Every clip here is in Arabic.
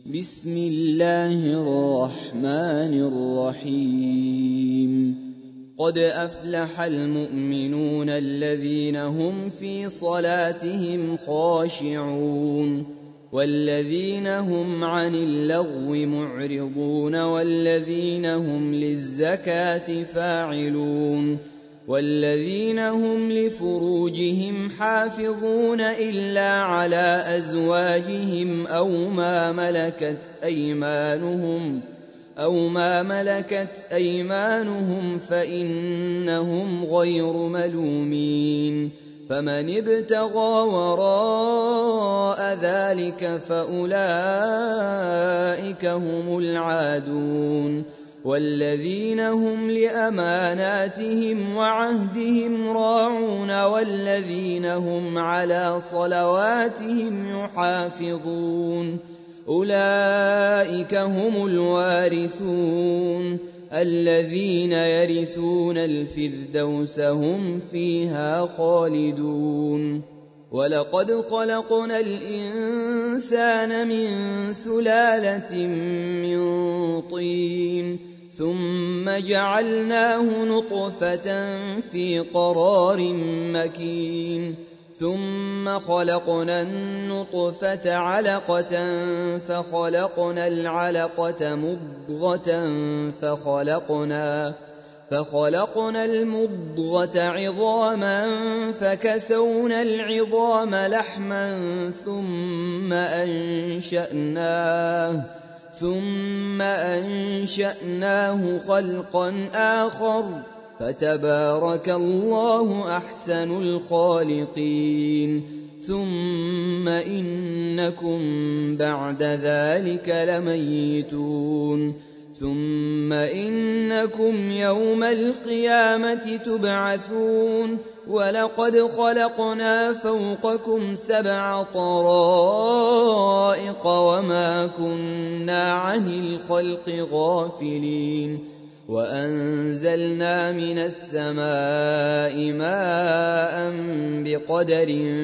بسم الله الرحمن الرحيم قد أفلح المؤمنون الذين هم في صلاتهم خاشعون والذين هم عن اللغو معرضون والذين هم للزكاة فاعلون والذين هم لفروجهم حافظون إلا على أزواجهم أو ما ملكت أيمانهم فإنهم غير ملومين فمن ابتغى وراء ذلك فأولئك هم العادون والذين هم لأماناتهم وعهدهم راعون والذين هم على صلواتهم يحافظون أولئك هم الوارثون الذين يرثون الفردوس هم فيها خالدون ولقد خلقنا الإنسان من سلالة من طين ثم جعلناه نطفة في قرار مكين ثم خلقنا النطفة علقة فخلقنا العلقة مضغة فخلقنا المضغة عظاما فكسونا العظام لحما ثم أنشأناه خلقا آخر فتبارك الله أحسن الخالقين ثم إنكم بعد ذلك لميتون ثم إنكم يوم القيامة تبعثون ولقد خلقنا فوقكم 7 طرائق وما كنا عن الخلق غافلين وأنزلنا من السماء ماء بقدر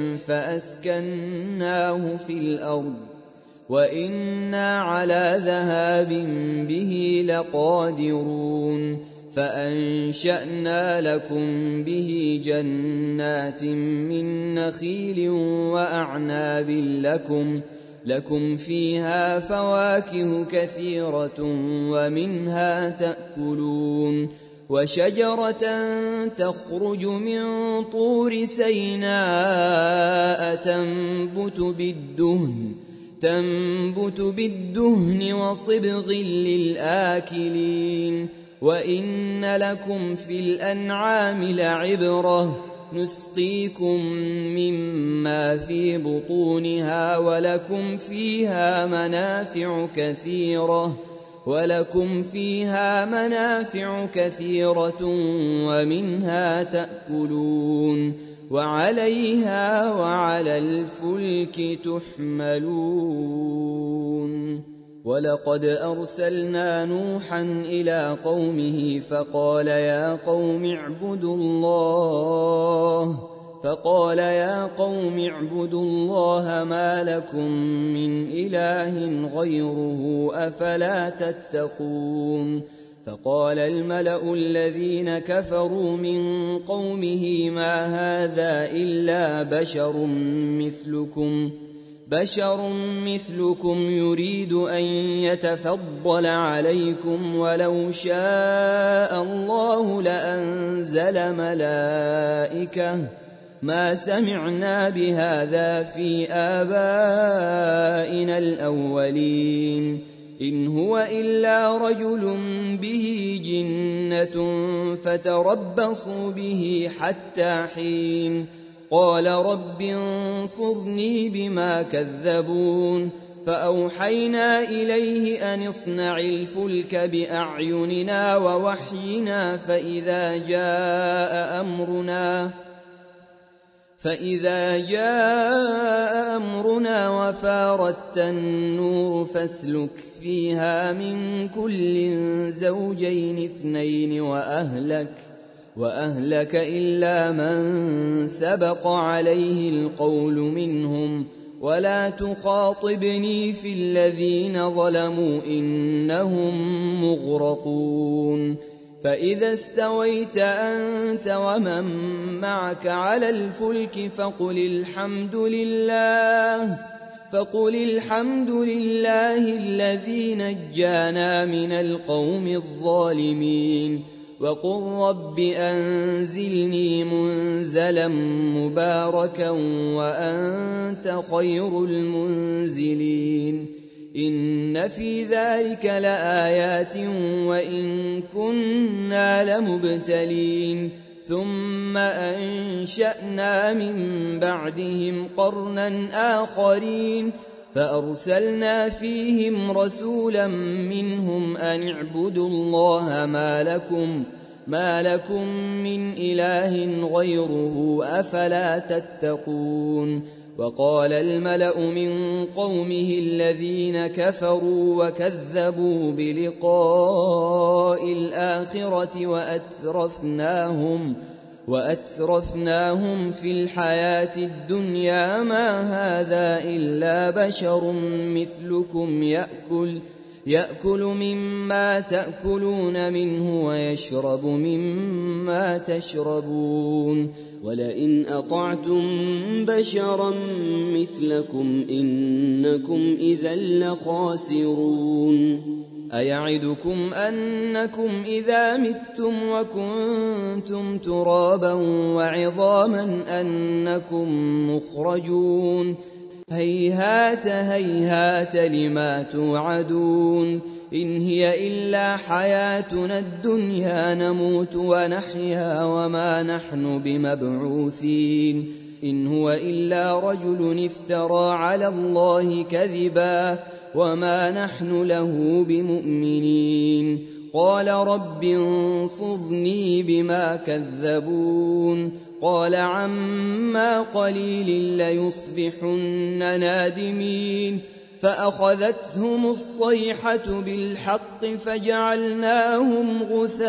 فأسكناه في الأرض وإنا على ذهاب به لقادرون فأنشأنا لكم به جنات من نخيل وأعناب لكم فيها فواكه كثيرة ومنها تأكلون وشجرة تخرج من طور سيناء تنبت بالدهن وصبغ للآكلين وإن لكم في الأنعام لعبرة نسقيكم مما في بطونها ولكم فيها منافع كثيرة ومنها تأكلون وعليها وعلى الفلك تحملون ولقد أرسلنا نوحا إلى قومه فقال يا قوم اعبدوا الله ما لكم من إله غيره أفلا تتقون فقال الملأ الذين كفروا من قومه ما هذا إلا بشر مثلكم يريد أن يتفضل عليكم ولو شاء الله لأنزل ملائكة ما سمعنا بهذا في آبائنا الأولين إن هو إلا رجل به جنة فتربصوا به حتى حين قال رب انصرني بما كذبون فأوحينا إليه أن اصنع الفلك بأعيننا ووحينا فإذا جاء أمرنا وفاردت النور فاسلك فيها من كل زوجين 2 وأهلك إلا من سبق عليه القول منهم ولا تخاطبني في الذين ظلموا إنهم مغرقون فإذا استويت أنت ومن معك على الفلك فقل الحمد لله الذي نجانا من القوم الظالمين وقل رب أنزلني منزلا مباركا وأنت خير المنزلين إن في ذلك لآيات وإن كنا لمبتلين ثم أنشأنا من بعدهم قرنا آخرين فأرسلنا فيهم رسولا منهم أن اعبدوا الله ما لكم من إله غيره أفلا تتقون وقال الملأ من قومه الذين كفروا وكذبوا بلقاء الآخرة وأترفناهم في الحياة الدنيا ما هذا إلا بشر مثلكم يأكل مما تأكلون منه ويشرب مما تشربون ولئن أطعتم بشرا مثلكم إنكم إذا لخاسرون أيعدكم أنكم إذا متم وكنتم ترابا وعظاما أنكم مخرجون هيهات هيهات لما توعدون إن هي إلا حياتنا الدنيا نموت ونحيا وما نحن بمبعوثين إن هو إلا رجل افترى على الله كذبا وما نحن له بمؤمنين قال رب انصرني بما كذبون قال عما قليل ليصبحن نادمين فأخذتهم الصيحة بالحق فجعلناهم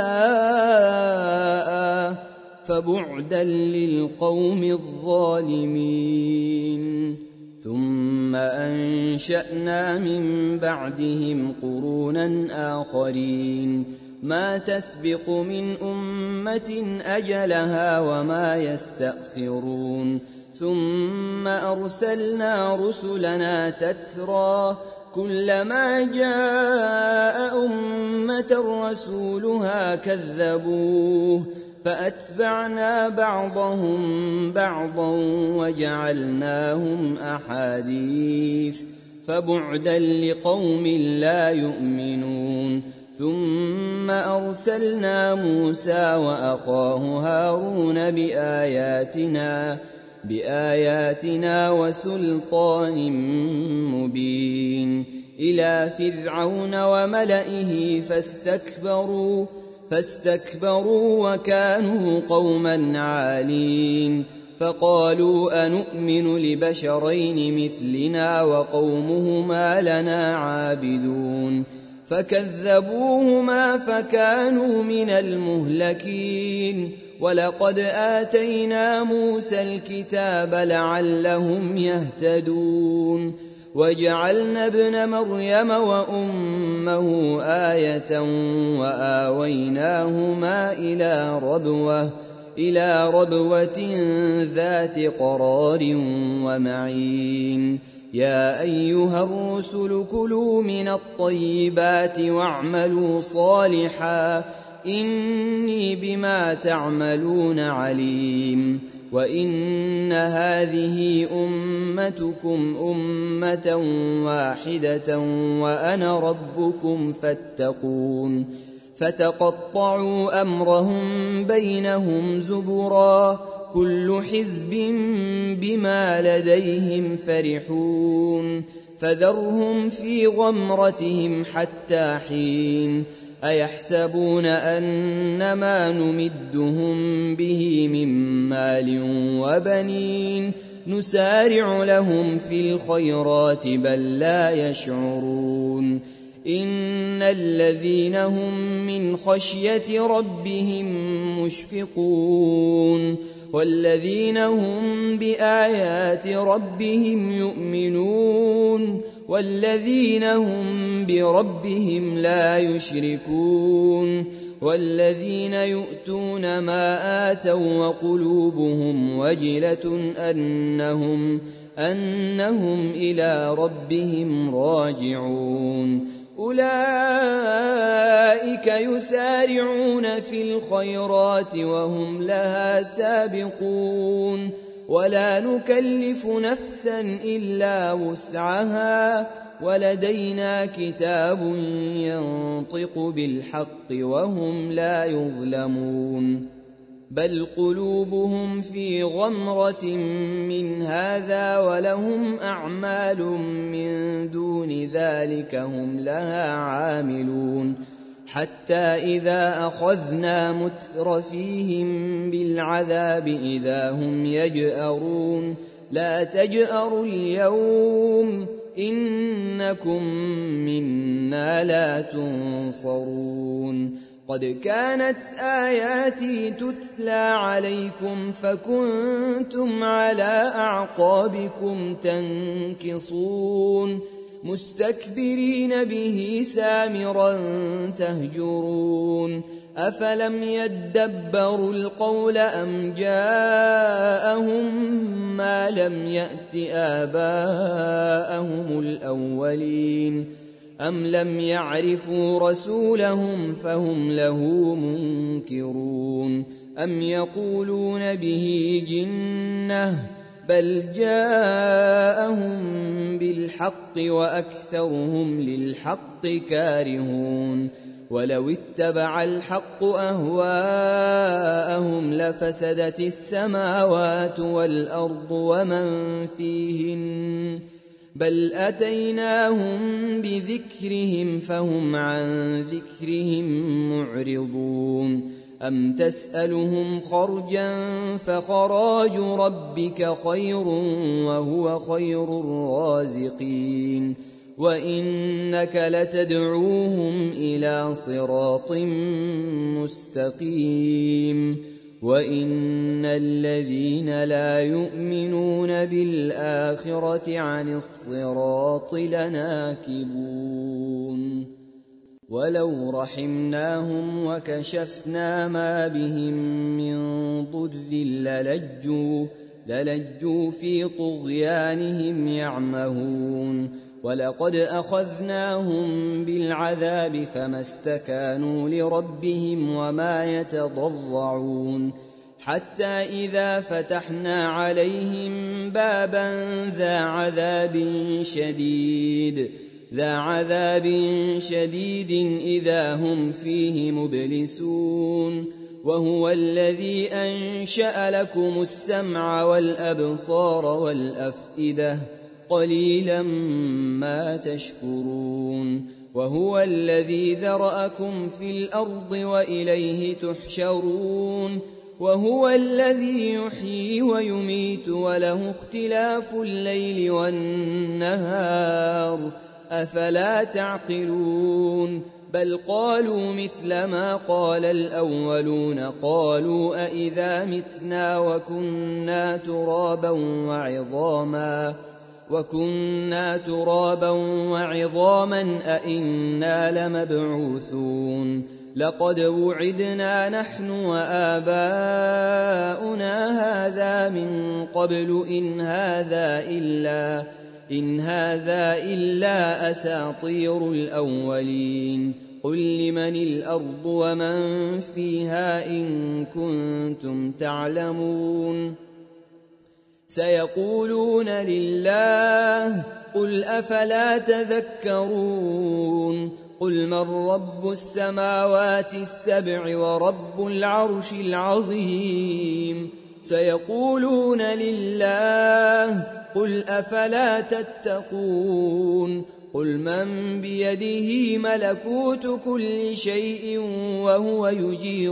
غثاء فبعدا للقوم الظالمين ثم أنشأنا من بعدهم قرونا آخرين ما تسبق من أمة أجلها وما يستأخرون ثم أرسلنا رسلنا تترى كلما جاء أمة رسولها كذبوه فأتبعنا بعضهم بعضا وجعلناهم أحاديث فبعدا لقوم لا يؤمنون ثم أرسلنا موسى وأخاه هارون بآياتنا وسلطان مبين إلى فرعون وملئه فاستكبروا وكانوا قوما عالين فقالوا أنؤمن لبشرين مثلنا وقومهما لنا عابدون فكذبوهما فكانوا من المهلكين ولقد آتينا موسى الكتاب لعلهم يهتدون وجعلنا ابن مريم وأمه آية وآويناهما إلى ربوة ذات قرار ومعين يا أيها الرسل كلوا من الطيبات واعملوا صالحا إني بما تعملون عليم وإن هذه أمتكم أمة واحدة وأنا ربكم فاتقون فتقطعوا أمرهم بينهم زبرا كل حزب بما لديهم فرحون فذرهم في غمرتهم حتى حين أيحسبون أنما نمدهم به من مال وبنين نسارع لهم في الخيرات بل لا يشعرون إن الذين هم من خشية ربهم مشفقون والذين هم بآيات ربهم يؤمنون والذين هم بربهم لا يشركون والذين يؤتون ما آتوا وقلوبهم وجلة أنهم إلى ربهم راجعون أولئك يسارعون في الخيرات وهم لها سابقون ولا نكلف نفسا إلا وسعها ولدينا كتاب ينطق بالحق وهم لا يظلمون بل قلوبهم في غمرة من هذا ولهم أعمال من دون ذلك هم لها عاملون حتى إذا أخذنا مترفيهم بالعذاب إذا هم يجأرون لا تجأروا اليوم إنكم منا لا تنصرون قد كانت آياتي تتلى عليكم فكنتم على أعقابكم تنكصون مستكبرين به سامرا تهجرون أفلم يدبروا القول أم جاءهم ما لم يأت آباءهم الأولين أم لم يعرفوا رسولهم فهم له منكرون أم يقولون به جنة بل جاءهم بالحق وأكثرهم للحق كارهون ولو اتبع الحق أهواءهم لفسدت السماوات والأرض ومن فيهن بل أتيناهم بذكرهم فهم عن ذكرهم معرضون أم تسألهم خرجا فخراج ربك خير وهو خير الرازقين وإنك لتدعوهم إلى صراط مستقيم وإن الذين لا يؤمنون بالآخرة عن الصراط لناكبون ولو رحمناهم وكشفنا ما بهم من ضر للجوا في طغيانهم يعمهون ولقد أخذناهم بالعذاب فما استكانوا لربهم وما يتضرعون حتى إذا فتحنا عليهم بابا ذا عذاب شديد إذا هم فيه مبلسون وهو الذي أنشأ لكم السمع والأبصار والأفئدة قليلا ما تشكرون وهو الذي ذرأكم في الأرض وإليه تحشرون وهو الذي يحيي ويميت وله اختلاف الليل والنهار أفلا تعقلون بل قالوا مثل ما قال الأولون قالوا أئذا متنا وكنا ترابا وعظاما أئنا لمبعوثون لقد وعدنا نحن وآباؤنا هذا من قبل إن هذا إلا أساطير الأولين قل لمن الأرض ومن فيها إن كنتم تعلمون سيقولون لله قل أفلا تذكرون قل من رب السماوات السبع ورب العرش العظيم سيقولون لله قل أفلا تتقون قل من بيده ملكوت كل شيء وهو يجير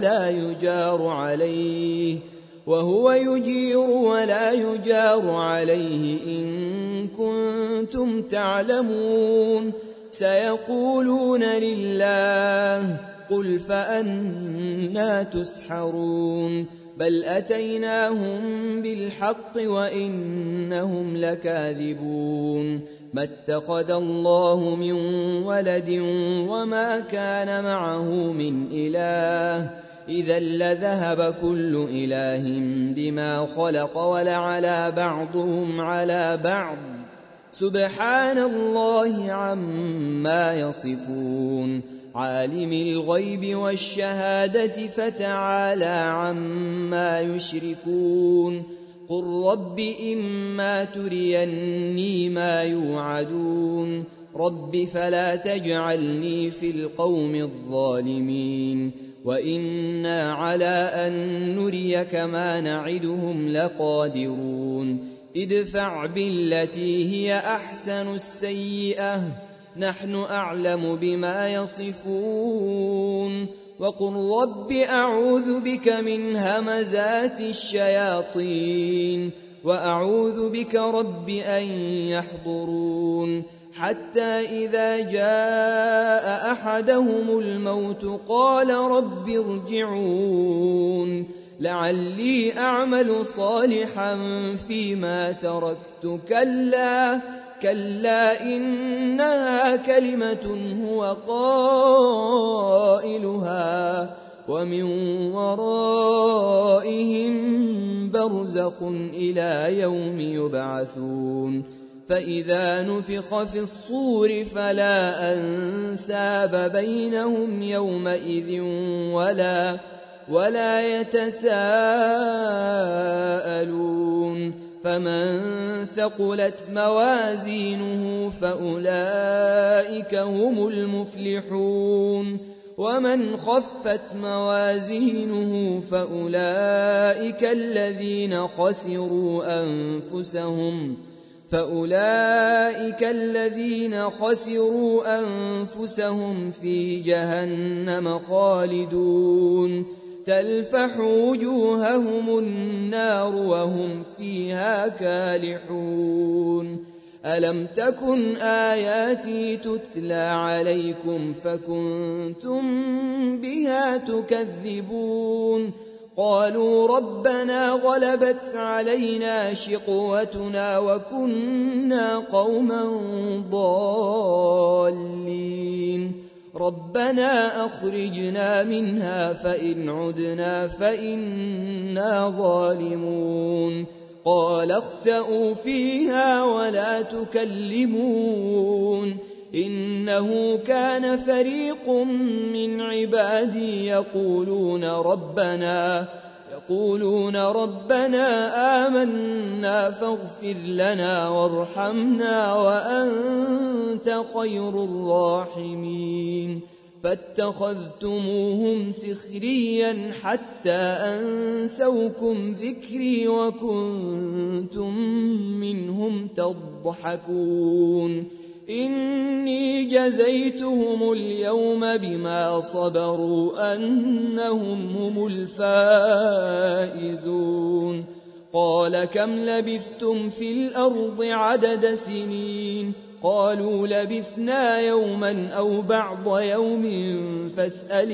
ولا يجار عليه إن كنتم تعلمون سيقولون لله قل فأنى تسحرون بل أتيناهم بالحق وإنهم لكاذبون ما اتخذ الله من ولد وما كان معه من إله إذا لذهب كل إله بما خلق ولعلى بعضهم على بعض سبحان الله عما يصفون عالم الغيب والشهادة فتعالى عما يشركون قل رب إما تريني ما يوعدون رب فلا تجعلني في القوم الظالمين وإنا على أن نريك ما نعدهم لقادرون ادفع بالتي هي أحسن السيئة نحن أعلم بما يصفون وقل رب أعوذ بك من همزات الشياطين وأعوذ بك رب أن يحضرون حتى إذا جاء أحدهم الموت قال رب ارجعون لعلي أعمل صالحا فيما تركت كلا إنها كلمة هو قائلها ومن ورائهم برزخ إلى يوم يبعثون فإذا نفخ في الصور فلا أنساب بينهم يومئذ ولا يتساءلون فمن ثقلت موازينه فأولئك هم المفلحون ومن خفت موازينه فأولئك الذين خسروا أنفسهم في جهنم خالدون تلفح وجوههم النار وهم فيها كالحون ألم تكن آياتي تتلى عليكم فكنتم بها تكذبون قالوا ربنا غلبت علينا شقوتنا وكنا قوما ضالين ربنا أخرجنا منها فإن عدنا فإنا ظالمون قال اخسئوا فيها ولا تكلمون إنه كان فريق من عبادي يقولون ربنا آمنا فاغفر لنا وارحمنا وأنت خير الراحمين فاتخذتموهم سخريا حتى أنسوكم ذكري وكنتم منهم تضحكون إني جزيتهم اليوم بما صبروا أنهم هم الفائزون قال كم لبثتم في الأرض عدد سنين قالوا لبثنا يوما أو بعض يوم فاسأل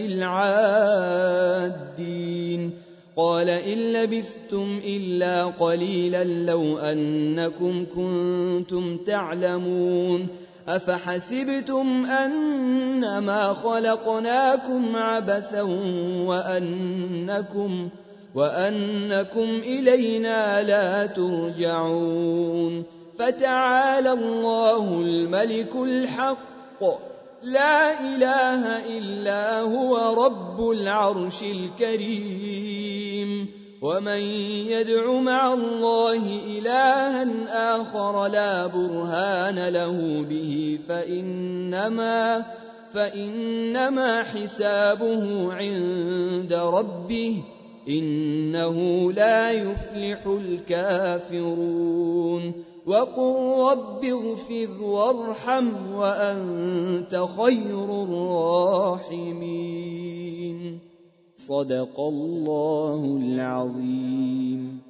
العادين قال إن لبثتم إلا قليلا لو أنكم كنتم تعلمون أفحسبتم أنما خلقناكم عبثا وأنكم إلينا لا ترجعون فتعالى الله الملك الحق لا إله إلا هو رب العرش الكريم ومن يدع مع الله إلها آخر لا برهان له به فإنما حسابه عند ربه إنه لا يفلح الكافرون وقل رب اغفر وارحم وأنت خير الراحمين صدق الله العظيم.